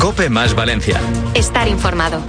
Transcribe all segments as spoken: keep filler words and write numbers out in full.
COPE más Valencia. Estar informado.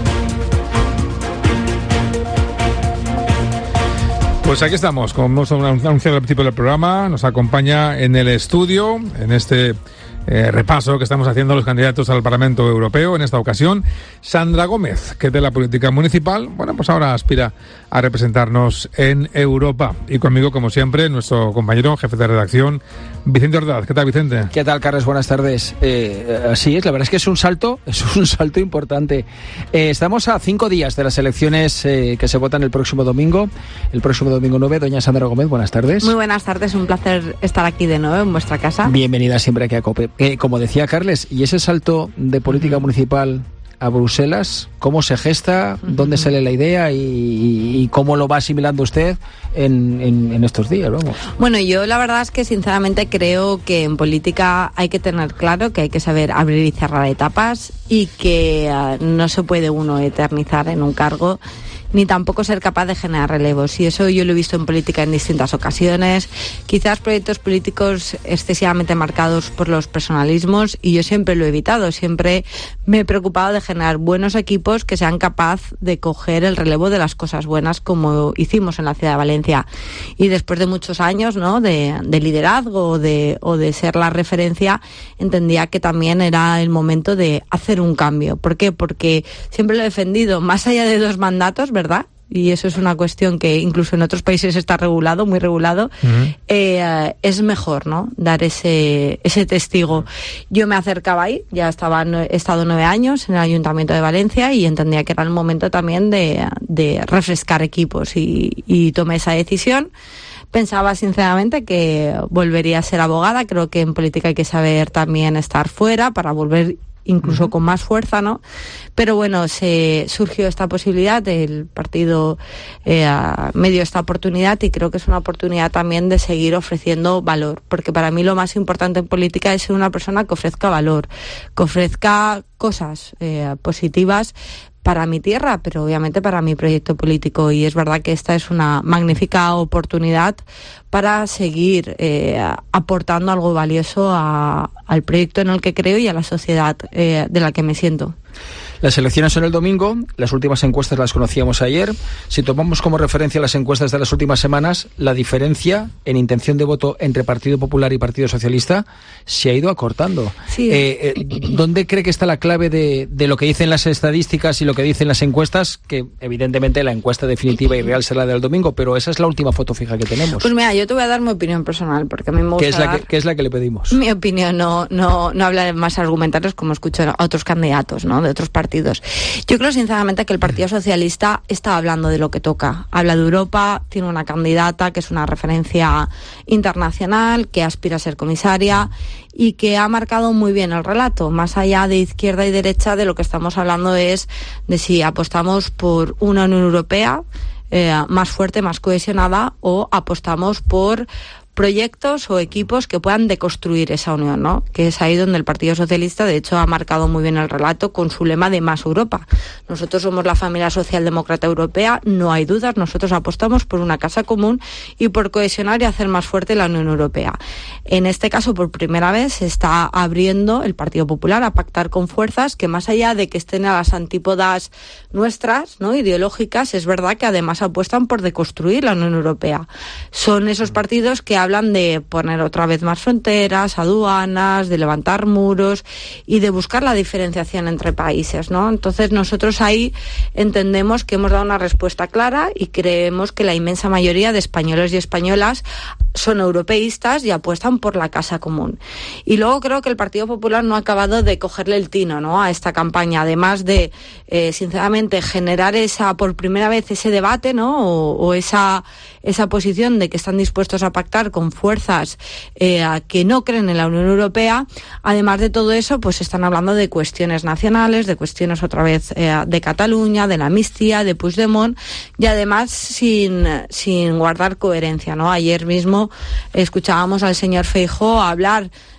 Pues aquí estamos, como hemos anunciado al principio del programa, nos acompaña en el estudio, en este eh, repaso que estamos haciendo a los candidatos al Parlamento Europeo, en esta ocasión, Sandra Gómez, que de la política municipal, bueno, pues ahora aspira a representarnos en Europa. Y conmigo, como siempre, nuestro compañero, jefe de redacción, Vicente Ordaz. ¿Qué tal, Vicente? ¿Qué tal, Carles? Buenas tardes. Eh, así es, la verdad es que es un salto, es un salto importante. Eh, estamos a cinco días de las elecciones eh, que se votan el próximo domingo, el próximo domingo nueve. Doña Sandra Gómez, buenas tardes. Muy buenas tardes, un placer estar aquí de nuevo en vuestra casa. Bienvenida siempre aquí a COPE. Eh, como decía Carles, ¿y ese salto de política uh-huh. municipal a Bruselas, cómo se gesta, uh-huh. dónde sale la idea y, y, y cómo lo va asimilando usted en, en, en estos días? Vamos. Bueno, yo la verdad es que sinceramente creo que en política hay que tener claro que hay que saber abrir y cerrar etapas y que uh, no se puede uno eternizar en un cargo, ni tampoco ser capaz de generar relevos. Y eso yo lo he visto en política en distintas ocasiones. Quizás proyectos políticos excesivamente marcados por los personalismos, y yo siempre lo he evitado. Siempre me he preocupado de generar buenos equipos que sean capaces de coger el relevo de las cosas buenas, como hicimos en la ciudad de Valencia. Y después de muchos años, ¿no?, de, de liderazgo o de, o de ser la referencia, entendía que también era el momento de hacer un cambio. ¿Por qué? Porque siempre lo he defendido, más allá de dos mandatos, ¿verdad? Y eso es una cuestión que incluso en otros países está regulado, muy regulado. Uh-huh. eh, es mejor, ¿no?, dar ese ese testigo. Yo me acercaba ahí, ya estaba, he estado nueve años en el Ayuntamiento de Valencia y entendía que era el momento también de, de refrescar equipos y, y tomé esa decisión. Pensaba sinceramente que volvería a ser abogada. Creo que en política hay que saber también estar fuera para volver incluso uh-huh. con más fuerza, ¿no? Pero bueno, se surgió esta posibilidad, el partido eh, me dio esta oportunidad y creo que es una oportunidad también de seguir ofreciendo valor, porque para mí lo más importante en política es ser una persona que ofrezca valor, que ofrezca cosas eh, positivas para mi tierra, pero obviamente para mi proyecto político, y es verdad que esta es una magnífica oportunidad para seguir eh, aportando algo valioso a, al proyecto en el que creo y a la sociedad eh, de la que me siento. Las elecciones son el domingo, las últimas encuestas las conocíamos ayer. Si tomamos como referencia las encuestas de las últimas semanas, la diferencia en intención de voto entre Partido Popular y Partido Socialista se ha ido acortando. Sí. Eh, eh, ¿Dónde cree que está la clave de, de lo que dicen las estadísticas y lo que dicen las encuestas? Que evidentemente la encuesta definitiva y real será la del domingo, pero esa es la última foto fija que tenemos. Pues mira, yo te voy a dar mi opinión personal, porque a mí me gusta ¿Qué es la dar que, qué es la que le pedimos? Mi opinión, no, no, no hablar más argumentarios como escucho a otros candidatos, ¿no?, de otros partidos. Yo creo sinceramente que el Partido Socialista está hablando de lo que toca. Habla de Europa, tiene una candidata que es una referencia internacional, que aspira a ser comisaria y que ha marcado muy bien el relato. Más allá de izquierda y derecha, de lo que estamos hablando es de si apostamos por una Unión Europea eh, más fuerte, más cohesionada, o apostamos por proyectos o equipos que puedan deconstruir esa unión, ¿no? Que es ahí donde el Partido Socialista, de hecho, ha marcado muy bien el relato con su lema de más Europa. Nosotros somos la familia socialdemócrata europea, no hay dudas, nosotros apostamos por una casa común y por cohesionar y hacer más fuerte la Unión Europea. En este caso, por primera vez, se está abriendo el Partido Popular a pactar con fuerzas que, más allá de que estén a las antípodas nuestras, ¿no?, ideológicas, es verdad que además apuestan por deconstruir la Unión Europea. Son esos partidos que hablan de poner otra vez más fronteras, aduanas, de levantar muros y de buscar la diferenciación entre países, ¿no? Entonces nosotros ahí entendemos que hemos dado una respuesta clara y creemos que la inmensa mayoría de españoles y españolas son europeístas y apuestan por la casa común. Y luego creo que el Partido Popular no ha acabado de cogerle el tino, ¿no?, a esta campaña, además de, eh, sinceramente, generar esa, por primera vez, ese debate, ¿no?, o, o esa, esa posición de que están dispuestos a pactar con fuerzas eh, que no creen en la Unión Europea. Además de todo eso, pues están hablando de cuestiones nacionales, de cuestiones otra vez eh, de Cataluña, de la amnistía, de Puigdemont, y además sin, sin guardar coherencia, ¿no? Ayer mismo escuchábamos al señor Feijóo hablar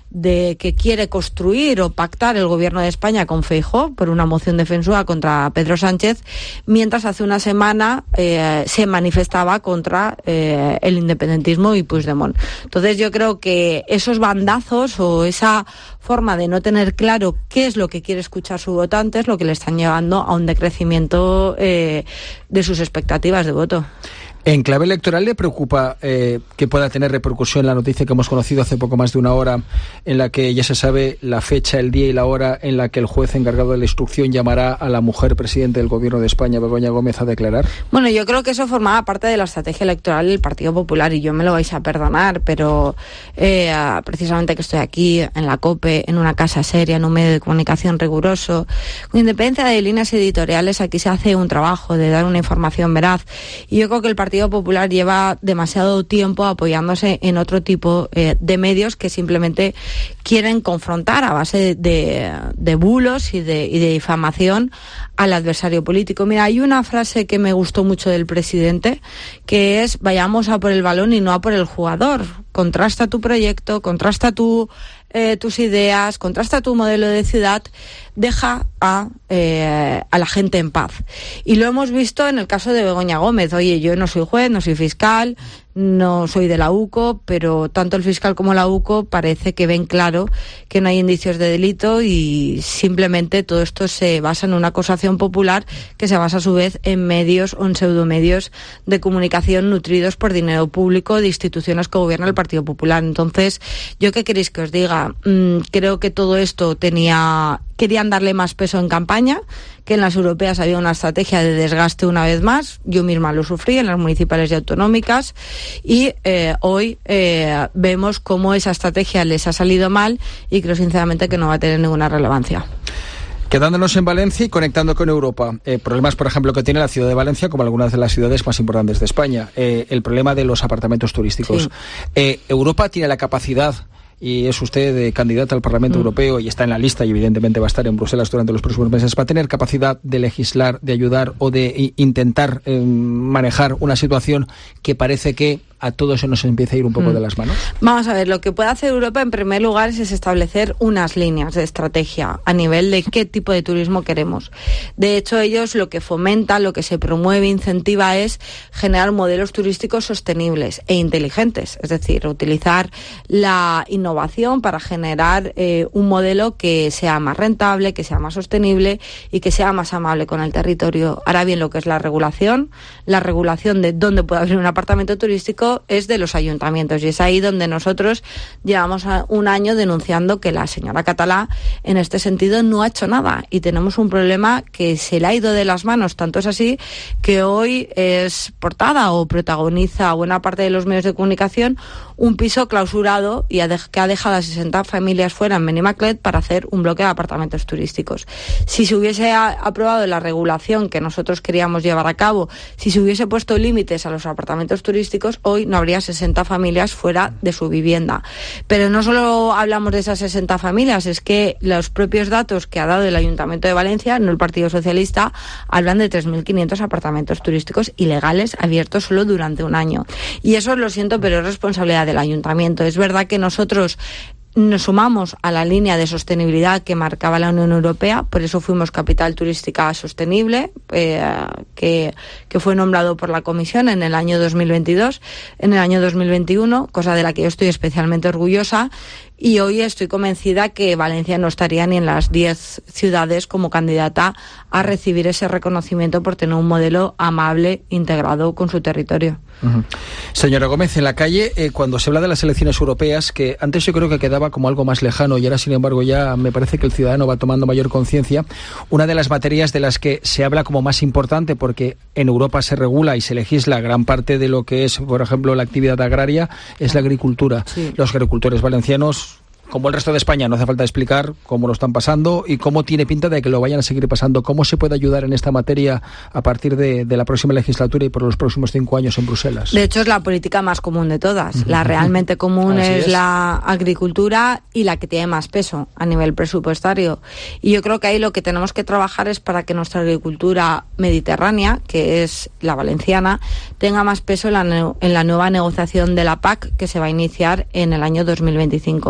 de que quiere construir o pactar el gobierno de España con Feijóo por una moción de censura contra Pedro Sánchez, mientras hace una semana eh, se manifestaba contra eh, el independentismo y Puigdemont. Entonces yo creo que esos bandazos o esa forma de no tener claro qué es lo que quiere escuchar su votante es lo que le están llevando a un decrecimiento eh, de sus expectativas de voto. En clave electoral, ¿le preocupa eh, que pueda tener repercusión la noticia que hemos conocido hace poco más de una hora, en la que ya se sabe la fecha, el día y la hora en la que el juez encargado de la instrucción llamará a la mujer presidente del Gobierno de España, Begoña Gómez, a declarar? Bueno, yo creo que eso formaba parte de la estrategia electoral del Partido Popular y yo me lo vais a perdonar, pero eh, precisamente que estoy aquí en la COPE, en una casa seria, en un medio de comunicación riguroso, con independencia de líneas editoriales, aquí se hace un trabajo de dar una información veraz y yo creo que el Partido Partido Popular lleva demasiado tiempo apoyándose en otro tipo eh, de medios que simplemente quieren confrontar a base de, de bulos y de, y de difamación al adversario político. Mira, hay una frase que me gustó mucho del presidente, que es: vayamos a por el balón y no a por el jugador. Contrasta tu proyecto, contrasta tu, eh, tus ideas, contrasta tu modelo de ciudad, deja a, eh, a la gente en paz. Y lo hemos visto en el caso de Begoña Gómez. Oye, yo no soy juez, no soy fiscal, no soy de la U C O, pero tanto el fiscal como la U C O parece que ven claro que no hay indicios de delito y simplemente todo esto se basa en una acusación popular que se basa a su vez en medios o en pseudomedios de comunicación nutridos por dinero público de instituciones que gobierna el Partido Popular. Entonces, ¿yo qué queréis que os diga? Mm, creo que todo esto tenía... Querían darle más peso en campaña, que en las europeas había una estrategia de desgaste una vez más. Yo misma lo sufrí en las municipales y autonómicas y eh, hoy eh, vemos cómo esa estrategia les ha salido mal y creo sinceramente que no va a tener ninguna relevancia. Quedándonos en Valencia y conectando con Europa, eh, problemas, por ejemplo, que tiene la ciudad de Valencia, como algunas de las ciudades más importantes de España, eh, el problema de los apartamentos turísticos. Sí. Eh, Europa tiene la capacidad, y es usted eh, candidata al Parlamento mm. Europeo y está en la lista y evidentemente va a estar en Bruselas durante los próximos meses, ¿va a tener capacidad de legislar, de ayudar o de i- intentar eh, manejar una situación que parece que a todos se nos empieza a ir un poco mm. de las manos? Vamos a ver, lo que puede hacer Europa en primer lugar es establecer unas líneas de estrategia a nivel de qué tipo de turismo queremos. De hecho, ellos lo que fomentan, lo que se promueve, incentiva es generar modelos turísticos sostenibles e inteligentes, es decir, utilizar la innovación para generar eh, un modelo que sea más rentable, que sea más sostenible y que sea más amable con el territorio. Ahora bien, lo que es la regulación, la regulación de dónde puede abrir un apartamento turístico es de los ayuntamientos y es ahí donde nosotros llevamos un año denunciando que la señora Catalá en este sentido no ha hecho nada y tenemos un problema que se le ha ido de las manos. Tanto es así que hoy es portada o protagoniza buena parte de los medios de comunicación un piso clausurado y que ha dejado a sesenta familias fuera en Benimaclet para hacer un bloque de apartamentos turísticos. Si se hubiese aprobado la regulación que nosotros queríamos llevar a cabo, si se hubiese puesto límites a los apartamentos turísticos, hoy no habría sesenta familias fuera de su vivienda. Pero no solo hablamos de esas sesenta familias, es que los propios datos que ha dado el Ayuntamiento de Valencia, no el Partido Socialista, hablan de tres mil quinientos apartamentos turísticos ilegales abiertos solo durante un año. Y eso lo siento, pero es responsabilidad del Ayuntamiento. Es verdad que nosotros nos sumamos a la línea de sostenibilidad que marcaba la Unión Europea, por eso fuimos capital turística sostenible, eh, que, que fue nombrado por la Comisión en el año dos mil veintidós, en el año dos mil veintiuno, cosa de la que yo estoy especialmente orgullosa. Y hoy estoy convencida que Valencia no estaría ni en las diez ciudades como candidata a recibir ese reconocimiento por tener un modelo amable, integrado con su territorio. Uh-huh. Señora Gómez, en la calle, eh, cuando se habla de las elecciones europeas, que antes yo creo que quedaba como algo más lejano y ahora, sin embargo, ya me parece que el ciudadano va tomando mayor conciencia, una de las materias de las que se habla como más importante, porque en Europa se regula y se legisla gran parte de lo que es, por ejemplo, la actividad agraria, es la agricultura. Sí. Los agricultores valencianos, como el resto de España, no hace falta explicar cómo lo están pasando y cómo tiene pinta de que lo vayan a seguir pasando. ¿Cómo se puede ayudar en esta materia a partir de, de la próxima legislatura y por los próximos cinco años en Bruselas? De hecho, es la política más común de todas. Uh-huh. La realmente común es, es la agricultura y la que tiene más peso a nivel presupuestario. Y yo creo que ahí lo que tenemos que trabajar es para que nuestra agricultura mediterránea, que es la valenciana, tenga más peso en la, ne- en la nueva negociación de la P A C que se va a iniciar en el año dos mil veinticinco. ¿Es posible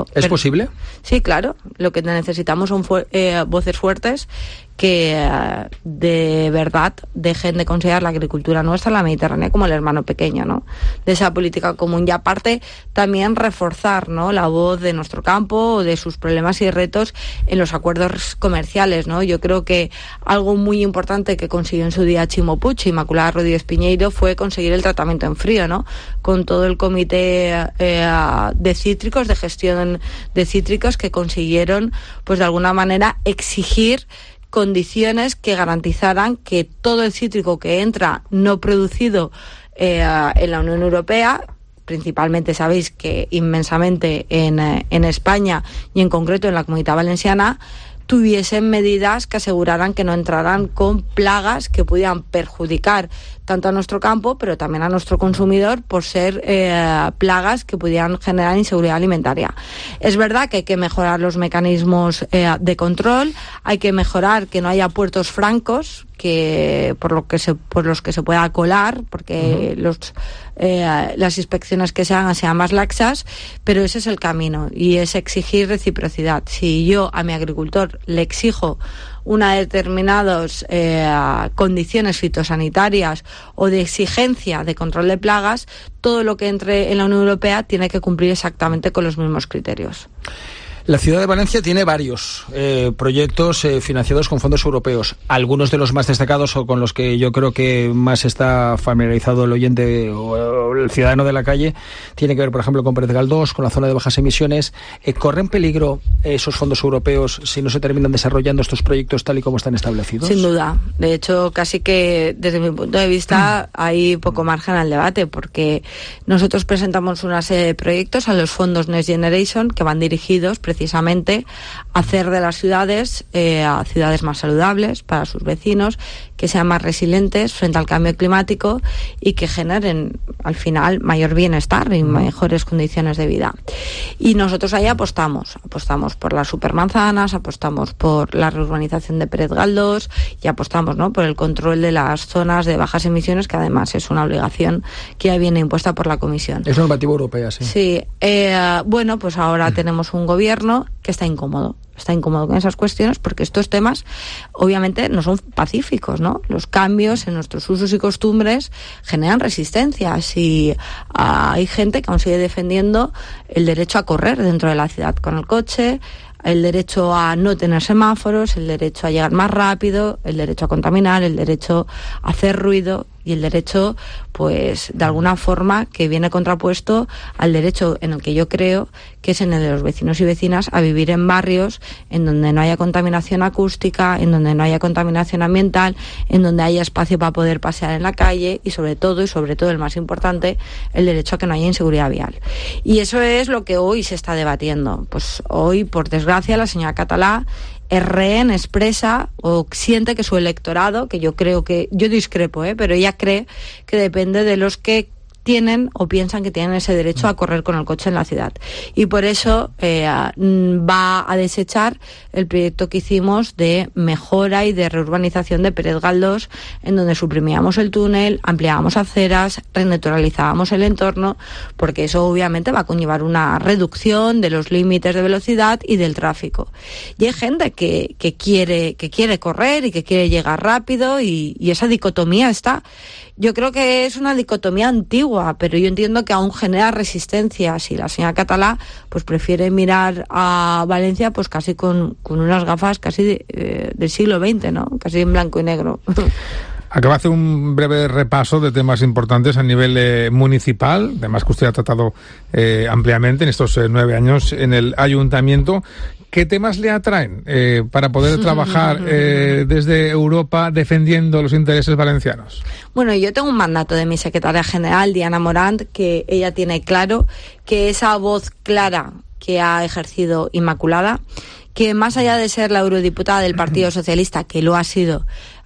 posible? Sí, claro. Lo que necesitamos son fu- eh, voces fuertes que eh, de verdad dejen de considerar la agricultura nuestra, la mediterránea, como el hermano pequeño, ¿no? De esa política común. Y aparte, también reforzar, ¿no?, la voz de nuestro campo, de sus problemas y retos en los acuerdos comerciales, ¿no? Yo creo que algo muy importante que consiguió en su día Chimo Puig, Inmaculada Rodríguez Piñeiro, fue conseguir el tratamiento en frío, ¿no? Con todo el comité eh, de cítricos, de gestión de cítricos, que consiguieron, pues de alguna manera, exigir condiciones que garantizaran que todo el cítrico que entra no producido eh, en la Unión Europea, principalmente sabéis que inmensamente en, en España y en concreto en la Comunidad Valenciana, tuviesen medidas que aseguraran que no entraran con plagas que pudieran perjudicar tanto a nuestro campo, pero también a nuestro consumidor, por ser eh, plagas que pudieran generar inseguridad alimentaria. Es verdad que hay que mejorar los mecanismos eh, de control, hay que mejorar que no haya puertos francos, que por lo que se por los que se pueda colar, porque uh-huh. los eh, las inspecciones que se hagan sean más laxas, pero ese es el camino, y es exigir reciprocidad. Si yo a mi agricultor le exijo unas determinadas eh, condiciones fitosanitarias o de exigencia de control de plagas, todo lo que entre en la Unión Europea tiene que cumplir exactamente con los mismos criterios. La ciudad de Valencia tiene varios eh, proyectos eh, financiados con fondos europeos. Algunos de los más destacados, o con los que yo creo que más está familiarizado el oyente o, o el ciudadano de la calle, tiene que ver, por ejemplo, con Pérez Galdós, con la zona de bajas emisiones. Eh, ¿Corren peligro esos fondos europeos si no se terminan desarrollando estos proyectos tal y como están establecidos? Sin duda. De hecho, casi que desde mi punto de vista hay poco margen al debate, porque nosotros presentamos una serie de proyectos a los fondos Next Generation que van dirigidos precisamente precisamente hacer de las ciudades eh, a ciudades más saludables para sus vecinos, que sean más resilientes frente al cambio climático y que generen al final mayor bienestar y mejores condiciones de vida. Y nosotros ahí apostamos, apostamos por las supermanzanas, apostamos por la reurbanización de Pérez Galdós y apostamos, ¿no?, por el control de las zonas de bajas emisiones, que además es una obligación que ya viene impuesta por la Comisión. Es normativa europea, sí. Sí, eh, bueno, pues ahora tenemos un gobierno que está incómodo. Está incómodo con esas cuestiones porque estos temas obviamente no son pacíficos, ¿no? Los cambios en nuestros usos y costumbres generan resistencias y uh, hay gente que aún sigue defendiendo el derecho a correr dentro de la ciudad con el coche, el derecho a no tener semáforos, el derecho a llegar más rápido, el derecho a contaminar, el derecho a hacer ruido y el derecho, pues, de alguna forma que viene contrapuesto al derecho en el que yo creo, que es en el de los vecinos y vecinas, a vivir en barrios en donde no haya contaminación acústica, en donde no haya contaminación ambiental, en donde haya espacio para poder pasear en la calle y sobre todo, y sobre todo el más importante, el derecho a que no haya inseguridad vial. Y eso es lo que hoy se está debatiendo. Pues hoy, por desgracia, la señora Catalá es rehén, expresa o siente que su electorado, que yo creo que, yo discrepo, ¿eh? pero ella cree que depende de los que tienen o piensan que tienen ese derecho a correr con el coche en la ciudad. Y por eso eh, va a desechar el proyecto que hicimos de mejora y de reurbanización de Pérez Galdós, en donde suprimíamos el túnel, ampliábamos aceras, renaturalizábamos el entorno, porque eso obviamente va a conllevar una reducción de los límites de velocidad y del tráfico. Y hay gente que, que quiere, que quiere correr y que quiere llegar rápido y, y esa dicotomía está. Yo creo que es una dicotomía antigua, pero yo entiendo que aún genera resistencia. Si la señora Catalá pues prefiere mirar a Valencia pues casi con, con unas gafas casi de, eh, del siglo veinte, ¿no? Casi en blanco y negro. Acaba de hacer un breve repaso de temas importantes a nivel eh, municipal, además que usted ha tratado eh, ampliamente en estos eh, nueve años en el ayuntamiento. ¿Qué temas le atraen eh, para poder trabajar eh, desde Europa defendiendo los intereses valencianos? Bueno, yo tengo un mandato de mi secretaria general, Diana Morant, que ella tiene claro que esa voz clara que ha ejercido Inmaculada, que más allá de ser la eurodiputada del Partido Socialista, que lo ha sido,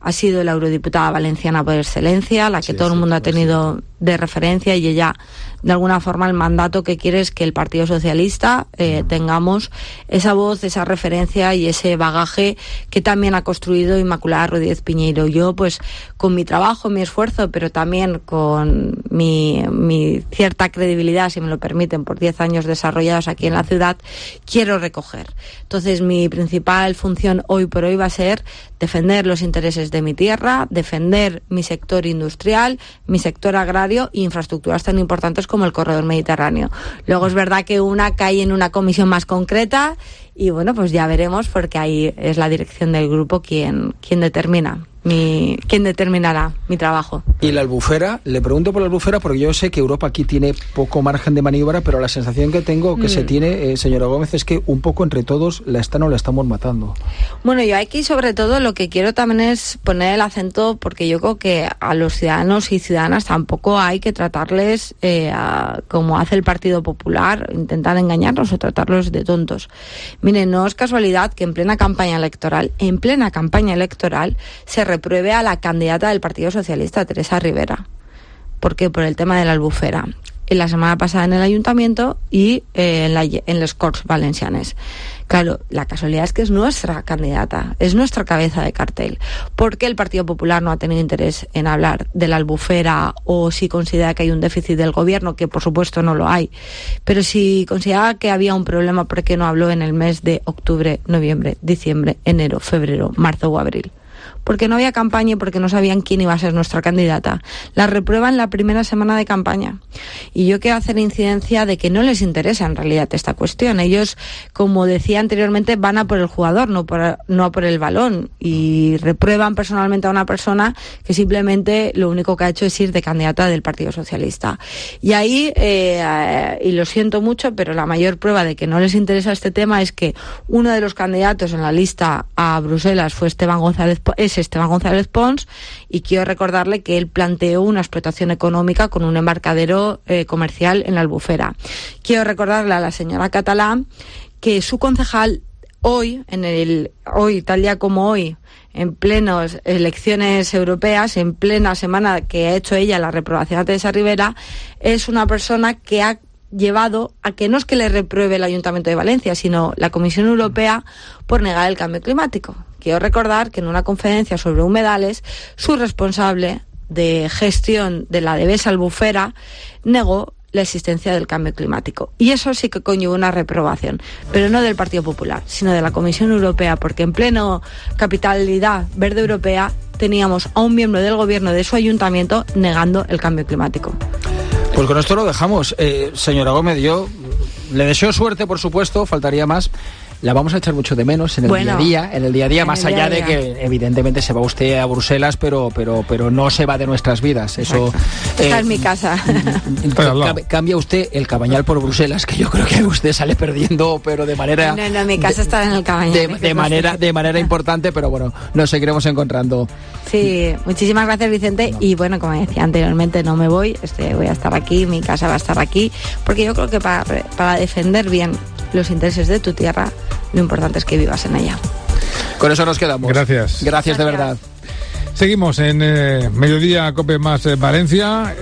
ha sido la eurodiputada valenciana por excelencia, la que sí, todo sí, el mundo ha tenido sí. de referencia, y ella, de alguna forma, el mandato que quiere es que el Partido Socialista eh, tengamos esa voz, esa referencia y ese bagaje que también ha construido Inmaculada Rodríguez Piñeiro. Yo, pues, con mi trabajo, mi esfuerzo, pero también con mi, mi cierta credibilidad, si me lo permiten, por diez años desarrollados aquí en la ciudad, quiero recoger. Entonces, mi principal función hoy por hoy va a ser defender los intereses de mi tierra, defender mi sector industrial, mi sector agrario e infraestructuras tan importantes como el corredor mediterráneo. Luego es verdad que una cae en una comisión más concreta y bueno, pues ya veremos, porque ahí es la dirección del grupo quien, quien determina. Mi, ¿Quién determinará mi trabajo? ¿Y la albufera? Le pregunto por la albufera porque yo sé que Europa aquí tiene poco margen de maniobra, pero la sensación que tengo que mm. se tiene, eh, señora Gómez, es que un poco entre todos la están o la estamos matando. Bueno, yo aquí sobre todo lo que quiero también es poner el acento, porque yo creo que a los ciudadanos y ciudadanas tampoco hay que tratarles eh, a, como hace el Partido Popular, intentar engañarlos o tratarlos de tontos. Miren, no es casualidad que en plena campaña electoral, en plena campaña electoral, se repruebe a la candidata del Partido Socialista, Teresa Rivera. ¿Por qué? Por el tema de la albufera. En la semana pasada en el Ayuntamiento y eh, en, la, en les Corts Valencianes. Claro, la casualidad es que es nuestra candidata, es nuestra cabeza de cartel. ¿Por qué el Partido Popular no ha tenido interés en hablar de la albufera, o si considera que hay un déficit del gobierno, que por supuesto no lo hay? Pero si consideraba que había un problema, ¿por qué no habló en el mes de octubre, noviembre, diciembre, enero, febrero, marzo o abril? Porque no había campaña y porque no sabían quién iba a ser nuestra candidata. La reprueban la primera semana de campaña. Y yo quiero hacer incidencia de que no les interesa en realidad esta cuestión. Ellos, como decía anteriormente, van a por el jugador, no por, no a por el balón. Y reprueban personalmente a una persona que simplemente lo único que ha hecho es ir de candidata del Partido Socialista. Y ahí, eh, y lo siento mucho, pero la mayor prueba de que no les interesa este tema es que uno de los candidatos en la lista a Bruselas fue Esteban González, es Esteban González Pons, y quiero recordarle que él planteó una explotación económica con un embarcadero eh, comercial en la Albufera. Quiero recordarle a la señora Catalá que su concejal hoy, en el hoy tal día como hoy, en plenas elecciones europeas, en plena semana que ha hecho ella la reprobación a Teresa Rivera, es una persona que ha llevado a que no es que le repruebe el Ayuntamiento de Valencia, sino la Comisión Europea por negar el cambio climático. Quiero recordar que en una conferencia sobre humedales, su responsable de gestión de la Devesa Albufera negó la existencia del cambio climático. Y eso sí que conllevó una reprobación, pero no del Partido Popular, sino de la Comisión Europea, porque en pleno capitalidad verde europea teníamos a un miembro del gobierno de su ayuntamiento negando el cambio climático. Pues con esto lo dejamos. Eh, señora Gómez, yo le deseo suerte, por supuesto, faltaría más. La vamos a echar mucho de menos en el bueno, día a día, en el día a día, más allá día día. de que evidentemente se va usted a Bruselas, pero pero pero no se va de nuestras vidas. Eso eh, esta es mi casa. Cambia, cambia usted el Cabañal por Bruselas, que yo creo que usted sale perdiendo, pero de manera No, no, mi casa de, está en el Cabañal. De, de manera de manera importante, pero bueno, nos seguiremos encontrando. Sí, muchísimas gracias, Vicente, no. Y bueno, como decía anteriormente, no me voy, este voy a estar aquí, mi casa va a estar aquí, porque yo creo que para para defender bien los intereses de tu tierra, lo importante es que vivas en ella. Con eso nos quedamos. Gracias. Gracias, Gracias. de verdad. Seguimos en eh, Mediodía Cope más eh, Valencia.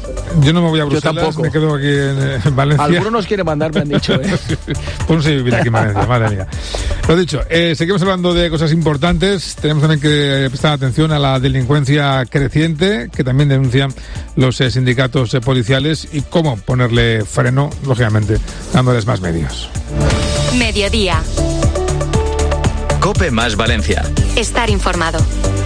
Yo no me voy a Bruselas, Yo tampoco. Me quedo aquí en eh, Valencia. Algunos nos quieren mandar, me han dicho. ¿eh? Pues no sé vivir aquí en Valencia, madre mía. Lo dicho, eh, seguimos hablando de cosas importantes. Tenemos también que prestar atención a la delincuencia creciente, que también denuncian los eh, sindicatos eh, policiales, y cómo ponerle freno, lógicamente, dándoles más medios. Mediodía. Cope más Valencia. Estar informado.